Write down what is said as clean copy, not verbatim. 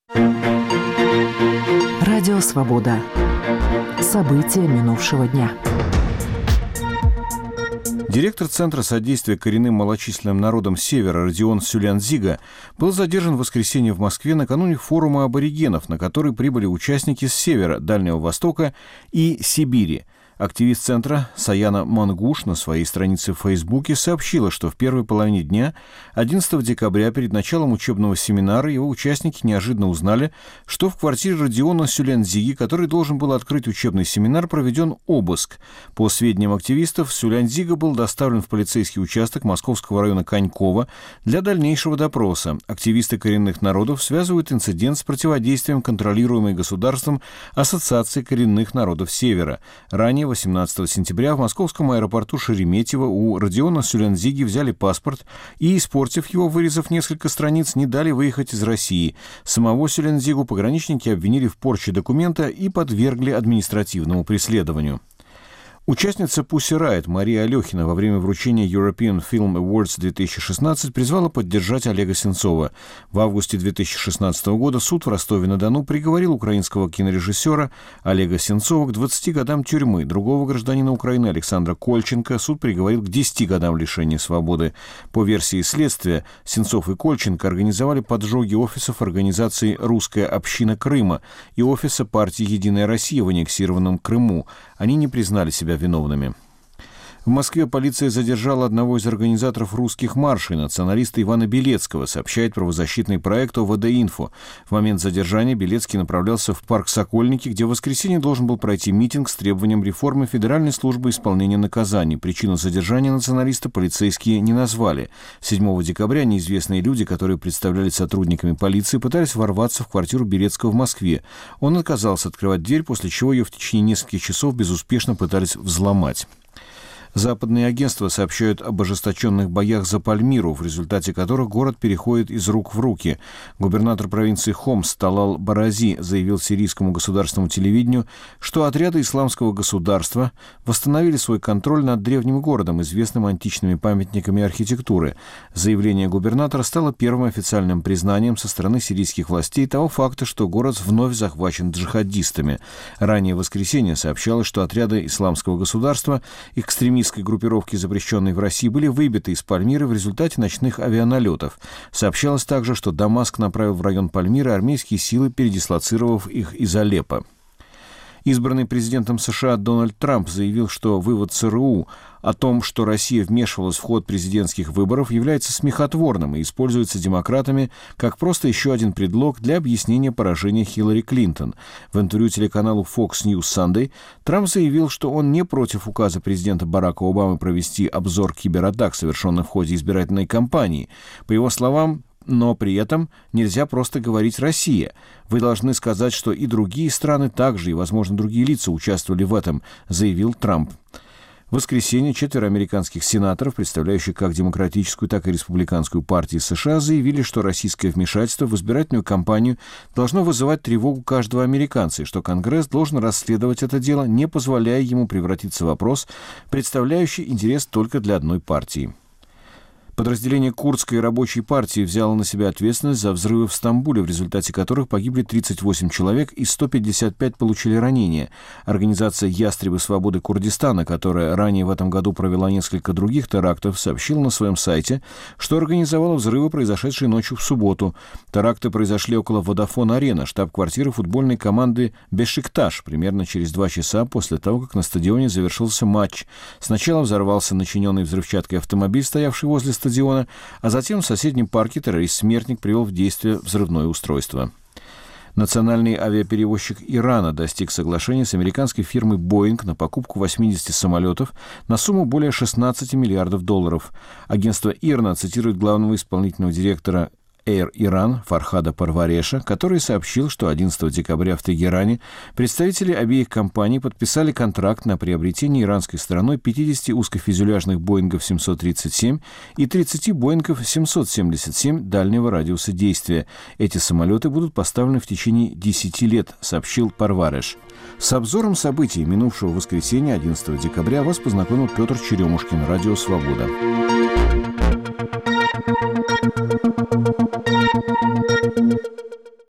Радио «Свобода». События минувшего дня. Директор Центра содействия коренным малочисленным народам Севера Родион Сюлянзига был задержан в воскресенье в Москве накануне форума аборигенов, на который прибыли участники с Севера, Дальнего Востока и Сибири. Активист Центра Саяна Мангуш на своей странице в Фейсбуке сообщила, что в первой половине дня 11 декабря перед началом учебного семинара его участники неожиданно узнали, что в квартире Родиона Сюлянзиги, который должен был открыть учебный семинар, проведен обыск. По сведениям активистов, Сюлянзига был доставлен в полицейский участок Московского района Коньково для дальнейшего допроса. Активисты коренных народов связывают инцидент с противодействием контролируемой государством Ассоциации коренных народов Севера. Ранее, 18 сентября, в московском аэропорту Шереметьево у Родиона Сюлянзиги взяли паспорт и, испортив его, вырезав несколько страниц, не дали выехать из России. Самого Сюлянзигу пограничники обвинили в порче документа и подвергли административному преследованию. Участница Pussy Riot Мария Алехина во время вручения European Film Awards 2016 призвала поддержать Олега Сенцова. В августе 2016 года суд в Ростове-на-Дону приговорил украинского кинорежиссера Олега Сенцова к 20 годам тюрьмы. Другого гражданина Украины Александра Кольченко суд приговорил к 10 годам лишения свободы. По версии следствия, Сенцов и Кольченко организовали поджоги офисов организации «Русская община Крыма» и офиса партии «Единая Россия» в аннексированном Крыму. Они не признали себя виновными. В Москве полиция задержала одного из организаторов русских маршей, националиста Ивана Белецкого, сообщает правозащитный проект ОВД-Инфо. В момент задержания Белецкий направлялся в парк Сокольники, где в воскресенье должен был пройти митинг с требованием реформы Федеральной службы исполнения наказаний. Причину задержания националиста полицейские не назвали. 7 декабря неизвестные люди, которые представлялись сотрудниками полиции, пытались ворваться в квартиру Белецкого в Москве. Он отказался открывать дверь, после чего ее в течение нескольких часов безуспешно пытались взломать. Западные агентства сообщают об ожесточенных боях за Пальмиру, в результате которых город переходит из рук в руки. Губернатор провинции Хомс Талал Барази заявил сирийскому государственному телевидению, что отряды исламского государства восстановили свой контроль над древним городом, известным античными памятниками архитектуры. Заявление губернатора стало первым официальным признанием со стороны сирийских властей того факта, что город вновь захвачен джихадистами. Ранее в воскресенье сообщалось, что отряды исламского государства, экстремистской группировки, запрещенной в России, были выбиты из Пальмиры в результате ночных авианалетов. Сообщалось также, что Дамаск направил в район Пальмиры армейские силы, передислоцировав их из Алеппо. Избранный президентом США Дональд Трамп заявил, что вывод ЦРУ о том, что Россия вмешивалась в ход президентских выборов, является смехотворным и используется демократами как просто еще один предлог для объяснения поражения Хиллари Клинтон. В интервью телеканалу Fox News Sunday Трамп заявил, что он не против указа президента Барака Обамы провести обзор кибератак, совершенных в ходе избирательной кампании. По его словам, но при этом нельзя просто говорить «Россия». Вы должны сказать, что и другие страны также, и, возможно, другие лица участвовали в этом, заявил Трамп. В воскресенье 4 американских сенаторов, представляющих как демократическую, так и республиканскую партии США, заявили, что российское вмешательство в избирательную кампанию должно вызывать тревогу каждого американца, и что Конгресс должен расследовать это дело, не позволяя ему превратиться в вопрос, представляющий интерес только для одной партии. Подразделение Курдской рабочей партии взяло на себя ответственность за взрывы в Стамбуле, в результате которых погибли 38 человек и 155 получили ранения. Организация «Ястребы свободы Курдистана», которая ранее в этом году провела несколько других терактов, сообщила на своем сайте, что организовала взрывы, произошедшие ночью в субботу. Теракты произошли около Водафон-арена, штаб-квартиры футбольной команды «Бешикташ», примерно через 2 часа после того, как на стадионе завершился матч. Сначала взорвался начиненный взрывчаткой автомобиль, стоявший возле стадиона, а затем в соседнем парке террорист-смертник привел в действие взрывное устройство. Национальный авиаперевозчик Ирана достиг соглашения с американской фирмой Boeing на покупку 80 самолетов на сумму более $16 миллиардов. Агентство ИРНА цитирует главного исполнительного директора Air Iran Фархада Парвареша, который сообщил, что 11 декабря в Тегеране представители обеих компаний подписали контракт на приобретение иранской стороной 50 узкофюзеляжных Боингов 737 и 30 Боингов 777 дальнего радиуса действия. Эти самолеты будут поставлены в течение 10 лет, сообщил Парвареш. С обзором событий минувшего воскресенья 11 декабря вас познакомил Петр Черемушкин, Радио «Свобода».